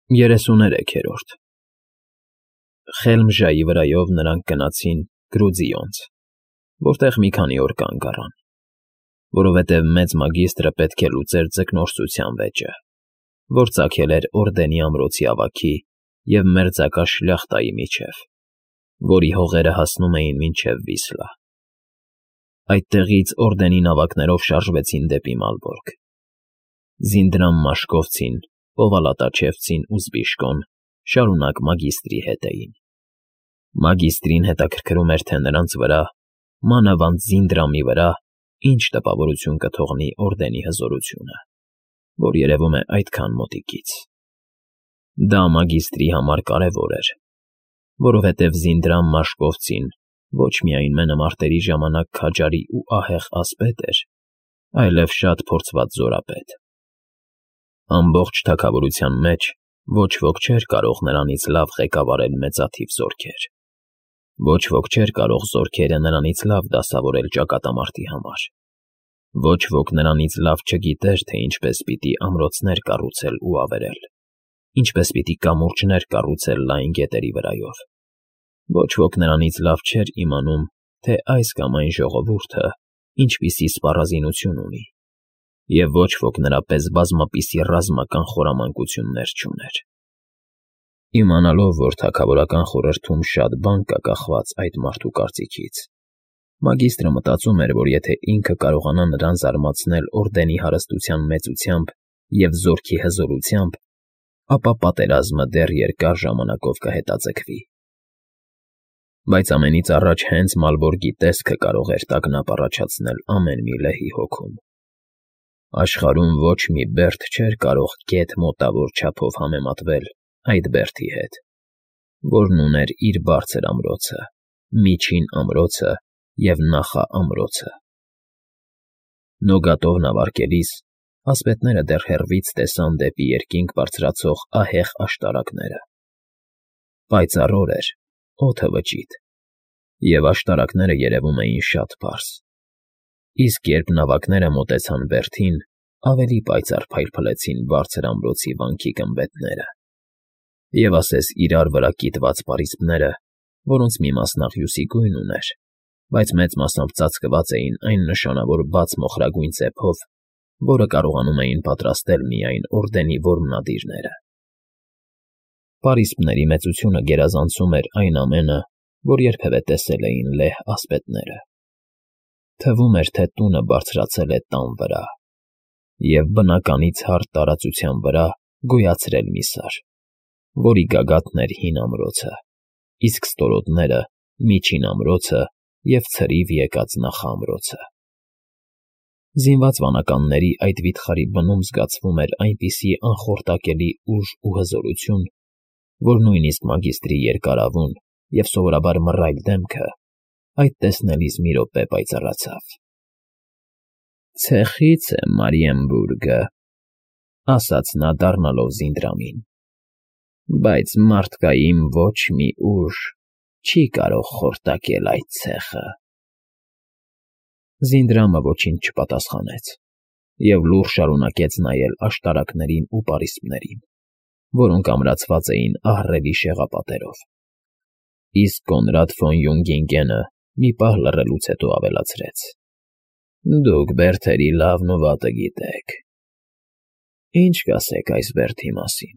33-րդ Խելմժայի վրայով նրանք գնացին Գրուձիոնց, որտեղ մի քանի օր կանգ առան, որովհետև մեծ մագիստրը պետք է լուծեր ձկնորսության վեճը, որ ծագել էր Օրդենի ամրոցի ավագի և մերձակա շլյախտայի միջև, որի հողերը հասնում էին մինչև Վիսլա։ Այդտեղից Օրդենի նավակներով շարժվեցին դեպի Մալբորգ։ Զինդրամ Մաշկովցին, Պովալատաչևցին ու Զբիշկոն շարունակ մագիստրի հետ էին։ Մագիստրին հետաքրքրում էր, թե նրանց վրա, մանավանդ Զինդրամի վրա, ինչ տպավորություն կթողնի Օրդենի հզորությունը, որ երևում է այդքան մոտիկից։ Դա մագիստրի համար կարևոր էր, որովհետև Զինդրամ Մաշկովցին ոչ միայն մենամարտերի ժամանակ քաջարի ու ահեղ ասպետ էր, այլև շատ փորձված զորապետ։ Ամբողջ թագավորության մեջ ոչ ոք չէր կարող նրանից լավ ղեկավարել մեծաթիվ զորքեր։ Ոչ ոք չէր կարող զորքերը նրանից լավ դասավորել ճակատամարտի համար։ Ոչ ոք նրանից լավ չգիտեր, թե ինչպես պիտի ամրոցներ կառուցել ու ավերել, ինչպես պիտի կամուրջներ կառուցել լայն գետերի վրայով։ Ոչ ոք նրանից լավ չէր իմանում, թե այս կամ այն ժողովուրդը ինչպիսի սպառազինություն ունի, և ոչ ոք նրա պես բազմապիսի ռազմական խորամանկություններ չուներ։ Իմանալով, որ թագավորական խորհրդում շատ բան կա կախված այդ մարդու կարծիքից, մագիստրը մտածում էր, որ եթե ինքը կարողանա նրան զարմացնել Օրդենի հարստության մեծությամբ և զորքի հզորությամբ, ապա պատերազմը դեռ երկար ժամանակով կհետաձգվի։ Բայց ամենից առաջ հենց Մալբորգի տեսքը կարող էր տագնապ առաջացնել ամեն մի լեհի հոգում։ Աշխարհում ոչ մի բերդ չէր կարող գեթ մոտավոր չափով համեմատվել այդ բերդի հետ, որն ուներ իր բարձր ամրոցը, միջին ամրոցը և նախաամրոցը։ Նոգատով նավարկելիս ասպետները դեռ հեռվից տեսան դեպի երկինք բարձրացող ահեղ աշտարակները։ Պայծառ օր էր, օդը վճիտ, և աշտարակները երևում էին շատ պարզ։ Իսկ երբ նավակները մոտեցան բերդին, ավելի պայծառ փայլփլեցին բարձր ամրոցի վանքի գմբեթները, և ասես իրար վրա կիտված պարիսպները, որոնց մի մասն աղյուսի գույն ուներ, բայց մեծ մասամբ ծածկված էին այն նշանավոր բաց մոխրագույն ծեփով, որը կարողանում էին պատրաստել միայն Օրդենի որմնադիրները։ Պարիսպների մեծությունը գերազանցում էր այն ամենը, որ երբևէ տեսել էին լեհ ասպետները։ Թվում էր, թե տունը բարձրացել է տան վրա և բնականից հարթ տարածության վրա գոյացրել մի սար, որի գագաթն էր հին ամրոցը, իսկ ստորոտները՝ միջին ամրոցը և ցրիվ եկած նախաամրոցը։ Զինված վանականների այդ վիթխարի բնում զգացվում էր այնպիսի անխորտակելի ուժ ու հզորություն, որ նույնիսկ մագիստրի երկարավուն և սովորաբար մռայլ դեմքը այդ տեսնելիս մի րոպե պայծառացավ։ «Ցեխից է Մարիենբուրգը», ասաց նա դառնալով Զինդրամին, «բայց մարդկային ոչ մի ուժ չի կարող խորտակել այդ ցեխը»։ Զինդրամը ոչինչ չպատասխանեց և լուռ շարունակեց նայել աշտարակներին ու պարիսպներին, որոնք ամրացված էին ահռելի շեղապատերով։ Իսկ Կոնրադ ֆոն Յունգինգենը մի պահ լռելուց հետո ավելացրեց. «Դուք բերդերի լավն ու վատը գիտեք։ Ինչ կասեք այս բերդի մասին»։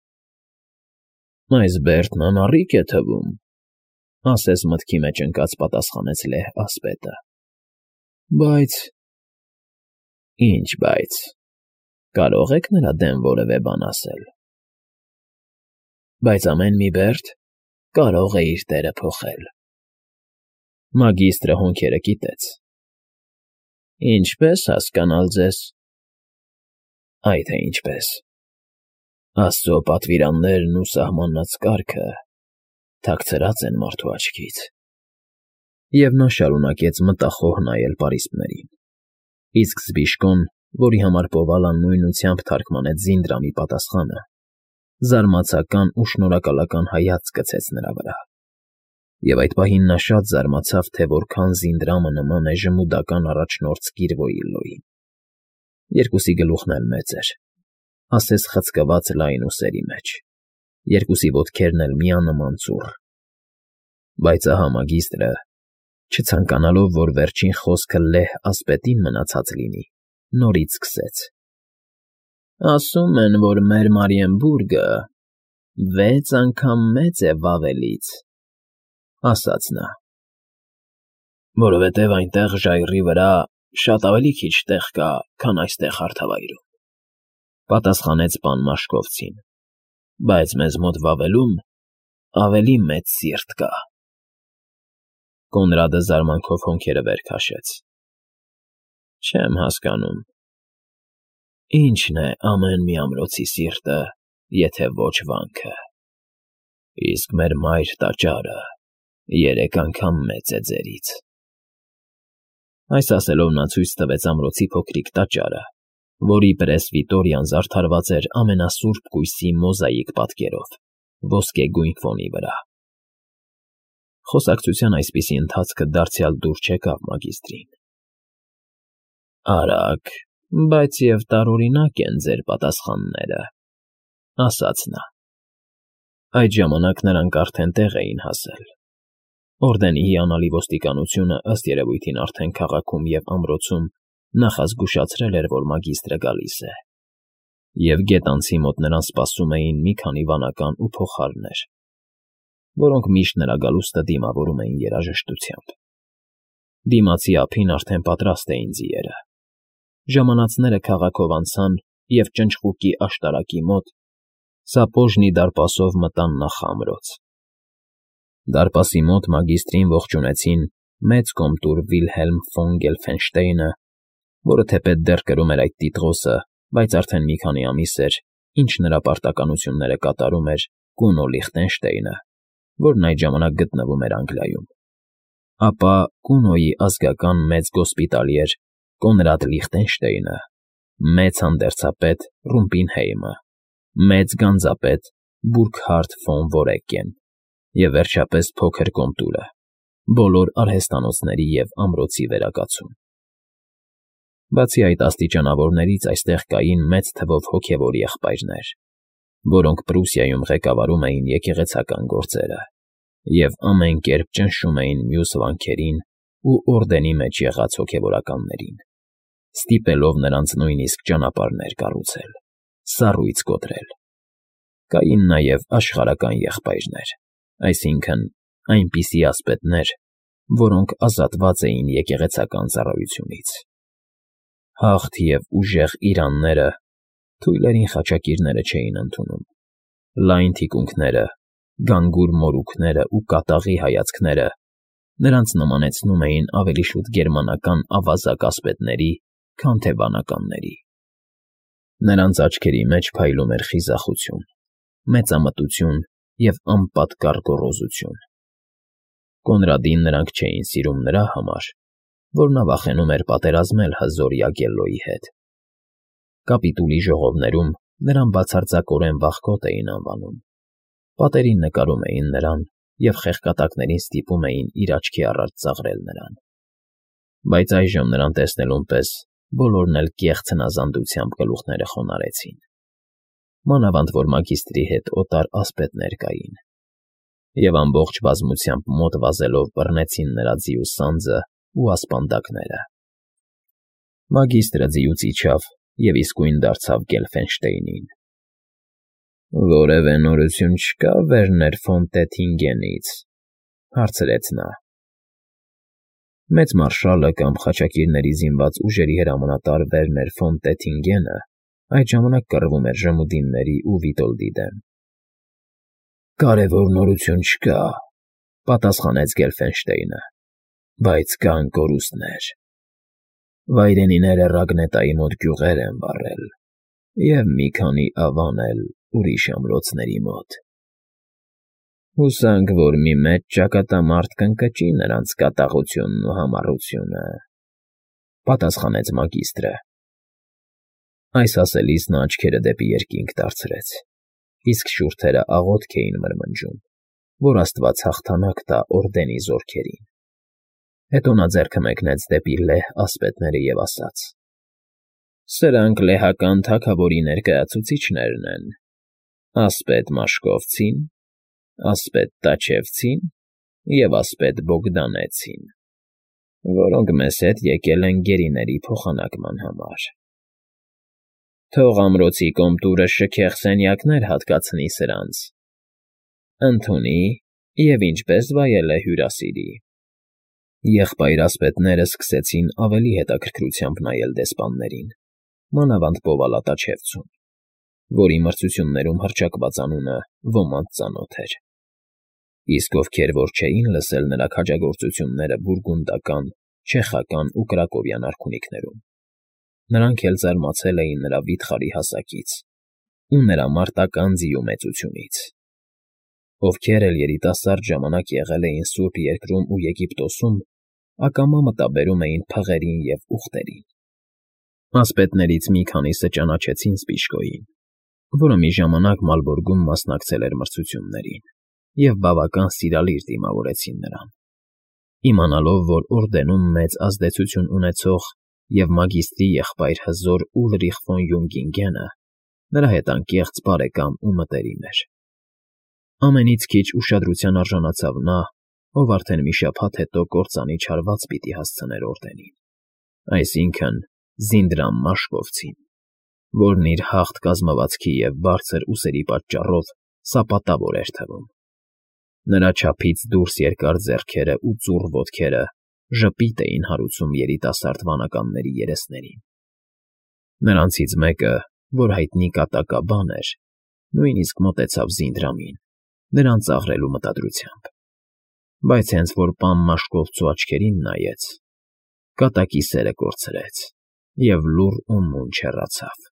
«Այս բերդն անառիկ է թվում», ասես մտքի մեջ ընկած պատասխանեց լեհ ասպետը։ «Բայց»։ «Ինչ բայց, կարող եք նրա դեմ որևէ բան ասել»։ «Բայց ամեն մի բերդ կարող է իր տեղը փոխել»։ Մագիստրը հոնքերը կիտեց։ «Ինչպե՞ս հասկանալ ձեզ»։ «Այ թե ինչպես։ Աստծո պատվիրաններն ու սահմանած կարգը թաքցրած են մարդու աչքից»։ Եվ նա շարունակեց մտախոհ նայել պարիսպներին, իսկ Զբիշկոն, որի համար Պովալան նույնությամբ թարգմանեց Զինդրամի պատասխանը, զարմացական ու շնորհակալական հայացք գցեց նրա վրա։ Եվ այդ պահին նա շատ զարմացավ, թե որքան Զինդրամը նման է ժմուդական առաջնորդ Սկիրվոիլլոյին։ Երկուսի գլուխն էլ մեծ էր, ասես խցկված լայն ուսերի մեջ, երկուսի ոտքերն էլ միանման ծուռ։ Բայց ահա մագիստրը, չցանկանալով, որ վերջին խոսքը լեհ ասպետին մնացած լինի, նորից սկսեց. Ասում են, որ մեր Մարիենբուրգը 6 անգամ մեծ է Վավելից, ասաց նա։ Որովհետև այնտեղ ժայռի վրա շատ ավելի քիչ տեղ կա, քան այստեղ հարթավայրում, պատասխանեց պան Մաշկովցին, բայց մեզ մոտ Վավելում ավելի մեծ սիրտ կա։ Կոնրադը զարմանքով հոնքերը վեր քաշեց։ Չեմ հասկանում։ Ինչն է ամեն մի ամրոցի սիրտը, եթե ոչ վանքը։ Իսկ մեր մայր տաճարը 3 անգամ մեծ է ձերից։ Այս ասելով նա ցույց տվեց ամրոցի փոքրիկ տաճարը, որի պրեսվիտորիան զարդարված էր ամենասուրբ կույսի մոզաիկ պատկերով, ոսկեգույն ֆոնի վրա։ Խոսակցության այսպիսի ընթացքը դարձյալ դուր չեկավ մագիստրին։ Արագ, բայց և տարօրինակ են ձեր պատասխանները, ասաց նա։ Այդ ժամանակ նրանք արդեն տեղ էին հասել։ Օրդենի հիանալի ոստիկանությունը ըստ երևույթին արդեն քաղաքում և ամրոցում նախազգուշացրել էր, որ մագիստրը գալիս է, և գետանցի մոտ նրան սպասում էին մի քանի վանական ու փողահարներ, որոնք միշտ նրա գալուստը դիմավորում էին երաժշտությամբ։ Դիմացի ափին արդեն պատրաստ էին ձիերը։ Ժամանածները քաղաքով անցան և ճնճղուկի աշտարակի մոտ Սապոժնի դարպասով մտան նախամրոց։ Դարպասի մոտ մագիստրին ողջունեցին մեծ կոմտուր Վիլհելմ ֆոն Գելֆենշտեյնը, որը թեպետ դեռ կրում էր այդ տիտղոսը, բայց արդեն մի քանի ամիս էր, ինչ նրա պարտականությունները կատարում էր Կունո Լիխտենշտեյնը, որն այդ ժամանակ գտնվում էր Անգլիայում։ Ապա Կունոյի ազգական մեծ գոսպիտալիեր Կոնրադ Լիխտենշտեյնը, մեծ հանդերձապետ Ռումպինհեյմը, մեծ գանձապետ Բուրգհարդ ֆոն Վորեկեն և վերջապես փոքր կոմտուրը, բոլոր արհեստանոցների և ամրոցի վերակացում։ Բացի այդ աստիճանավորներից այստեղ կային մեծ թվով հոգևոր եղբայրներ, որոնք Պրուսիայում ղեկավարում էին եկեղեցական գործերը և ամեն կերպ ճնշում էին մյուս վանքերին ու օրդենի մեջ եղած հոգևորականներին, ստիպելով նրանց նույնիսկ ճանապարհներ կառուցել, սառույց կոտրել։ Կային նաև աշխարհական եղբայրներ, այսինքն այնպիսի ասպետներ, որոնք ազատված էին եկեղեցական ծառայությունից։ Հաղթ և ուժեղ իրանները թույլերին խաչակիրները չէին ընդունում, լայն թիկունքները, գանգուր մորուքները ու կատաղի հայացքները նրանց նմանեցնում էին ավելի շուտ գերմանական ավազակ ասպետների, քան թե վանականների։ Նրանց աչքերի մեջ փայլում էր խիզախություն, մեծամտություն և անպատկառ գոռոզություն։ Կոնրադին նրանք չէին սիրում նրա համար, որ նա վախենում էր պատերազմել հզոր Յագելլոյի հետ։ Կապիտուլի ժողովներում նրան բացարձակորեն վախկոտ էին անվանում, պատերին նկարում էին նրան և խեղկատակներին ստիպում էին իր աչքի առաջ ծաղրել նրան։ Բայց այժմ նրան տեսնելուն պես բոլորն էլ կեղծ հնազանդությամբ գլուխները խոնարհեցին։ Մանավանդ որ մագիստրի հետ օտար ասպետներ կային, և ամբողջ բազմությամբ մոտ վազելով բռնեցին նրա ձիու սանձը ու ասպանդակները։ Մագիստրը ձիուց իջավ և իսկույն դարձավ Գելֆենշտեյնին։ Որևէ նորություն չկա Վերներ ֆոն Տետինգենից, հարցրեց նա։ Մեծ մարշալը կամ խաչակիրների զինված ուժերի հրամանատար Վերներ ֆոն Տետինգենը այդ ժամանակ կռվում էր Ժմուդինների ու Վիտոլդի դեմ։ Կարևոր նորություն չկա, պատասխանեց Գելֆենշտեյնը, բայց կան կորուստներ։ Վայրենիները Ռագնետայի մոտ գյուղեր են վառել և մի քանի ավան էլ ուրիշ ամրոցների մոտ։ Հուսանք, որ մի մեծ ճակատամարտ կընկճի նրանց կատաղությունն ու համառությունը, պատասխանեց մագիստրը։ Այս ասելիս նա աչքերը դեպի երկինք դարձրեց, իսկ շուրթերը աղոթք էին մրմնջում, որ աստված հաղթանակ տա օրդենի զորքերին։ Հետո նա ձեռքը մեկնեց դեպի լեհ ասպետները և ասաց. Սրանք լեհական թագավորի ներկայացուցիչներն են։ ասպետ Մաշկովցին, ասպետ Տաչևցին և ասպետ Բոգդանեցին, որոնք մեզ հետ եկել են գերիների փոխանակման համար։ Թող ամրոցի կոմտուրը շքեղ սենյակներ հատկացնի սրանց, ընդունի և ինչպես վայել է հյուրասիրի։ Եղբայր-ասպետները սկսեցին ավելի հետաքրքրությամբ նայել դեսպաններին, մանավանդ Պովալատաչևցուն, որի մրցություններում հռչակված անունը ոմանց ծանոթ էր։ Իսկ ովքեր որ չէին լսել նրա քաջագործությունները բուրգունդական, չեխական ու կրակովյան արքունիքներում, նրանք էլ զարմացել էին նրա վիթխարի հասակից ու նրա մարտական ձիու մեծությունից։ Ովքեր էլ երիտասարդ ժամանակ եղել էին Սուրբ Երկրում ու Եգիպտոսում, ակամա մտաբերում էին փղերին և ուղտերին։ Ասպետներից մի քանիսը ճանաչեցին Սպիշկոյին, որը մի ժամանակ Մալբորգում մասնակցել էր մրցություններին, և բավական սիրալիր դիմավորեցին նրան։ Իմանալով, որ օրդենում մեծ ազդեցություն ունեցող և մագիստրի եղբայր հզոր Ուլրիխ ֆոն Յունգինգենը նրա հետ անկեղծ բարեկամ ու մտերիմ էր։ Ամենից քիչ ուշադրության արժանացավ նա, ով արդեն մի շաբաթ հետո կործանի չարված պիտի հասցներ օրդենին, այսինքն Զինդրամ Մաշկովցին, որն իր հաղթ կազմվածքի և բարձր ուսերի պատճառով սապատավոր էր թվում։ Նրա չափից դուրս երկար ձեռքերը ու ծուռ ոտքերը ժպիտ էին հարուցում երիտասարդ վանականների երեսներին։ Նրանցից մեկը, որ հայտնի կատակաբան էր, նույնիսկ մոտեցավ Զինդրամին, նրան ծաղրելու մտադրությամբ, բայց հենց որ պան Մաշկովցու աչքերին նայեց, կատակի սերը կորցրեց և լուռ ու մունջ հեռացավ։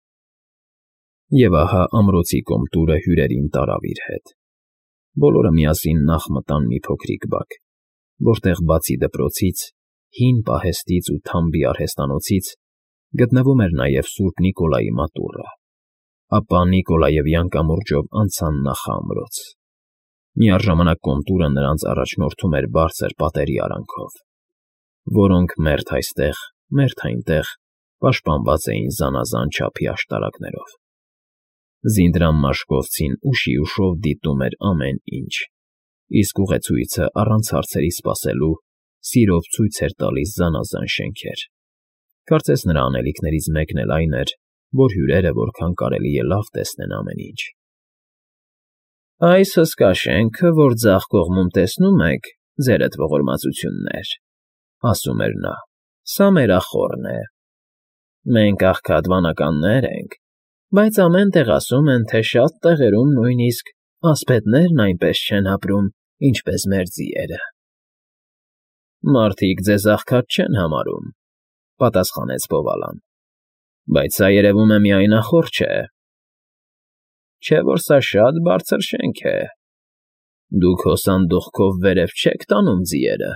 Եվ ահա ամրոցի կոմտուրը հյուրերին տարավ իր հետ։ Բոլորը միասին նախ մտան մի փոքրիկ բակ, որտեղ բացի դպրոցից, հին պահեստից ու թամբի արհեստանոցից գտնվում էր նաև Սուրբ Նիկոլայի մատուռը, ապա Նիկոլաևյան կամուրջով անցան նախաամրոց։ Միառժամանակ կոմտուրը նրանց առաջնորդում էր բարձր պատերի արանքով, որոնք մերթ այստեղ, մերթ այնտեղ պաշտպանված էին զանազան չափի աշտարակներով։ Զինդրամ Մաշկովցին ուշիուշով դիտում էր ամեն ինչ, իսկ ուղեցույցը առանց հարցերի սպասելու սիրով ցույց էր տալիս զանազան շենքեր։ Կարծես նրա անելիքներից մեկն էլ այն էր, որ հյուրերը որքան կարելի է լավ տեսնեն ամեն ինչ։ Այս հսկա շենքը, որ ձախ կողմում տեսնում եք, ձերդ ողորմածություններ, ասում էր նա, սա մեր ախոռն է։ Մենք աղքատ վանականներ ենք, բայց ամեն տեղ ասում են, թե շատ տեղերում նույնիսկ ասպետներն այնպես չեն ապրում, ինչպես մեր ձիերը։ Մարդիկ ձեզ աղքատ չեն համարում, պատասխանեց Պովալան, բայց սա երևում է միայն ախոռ չէ։ Չէ՞ որ սա շատ բարձր շենք է։ Դուք հոսանդուղքով վերև չեք տանում ձիերը։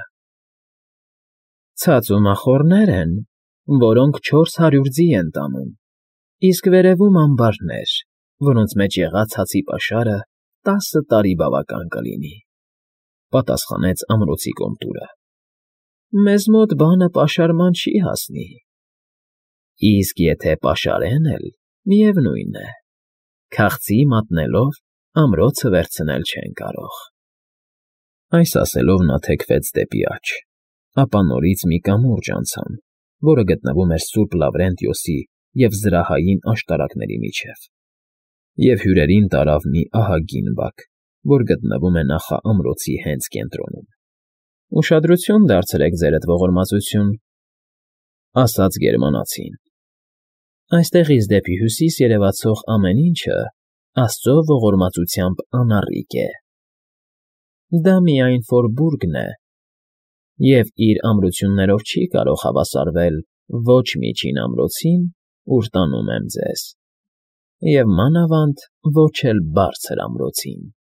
Ցածում ախոռներ են, որոնք 400 ձի են տանում, իսկ վերևում ամբարներ, որոնց մեջ եղած հացի պաշարը 10 տարի բավական կլինի, պատասխանեց ամրոցի կոմտուրը։ Մեզ մոտ բանը պաշարման չի հասնի։ Իսկ եթե պաշարեն էլ, միևնույն է, քաղցի մատնելով ամրոցը վերցնել չեն կարող։ Այս ասելով նա թեքվեց դեպի աջ, ապա նորից մի կամուրջ անցան, որը գտնվում էր Սուրբ Լավրենտիոսի և զրահային աշտարակների միջև, և հյուրերին տարավ մի ահագին բակ, որ գտնվում է նախաամրոցի հենց կենտրոնում։ Ուշադրություն դարձրեք ձերդ ողորմածություն, ասաց գերմանացին։ Այստեղից դեպի հյուսիս երևացող ամեն ինչը Աստծո ողորմածությամբ անառիկ է։ Դա միայն Ֆորբուրգն է, և իր ամրություններով չի կարող հավասարվել ոչ միջին ամրոցին, ուր տանում եմ ձեզ, և մանավանդ ոչ էլ բարձր ամրոցին։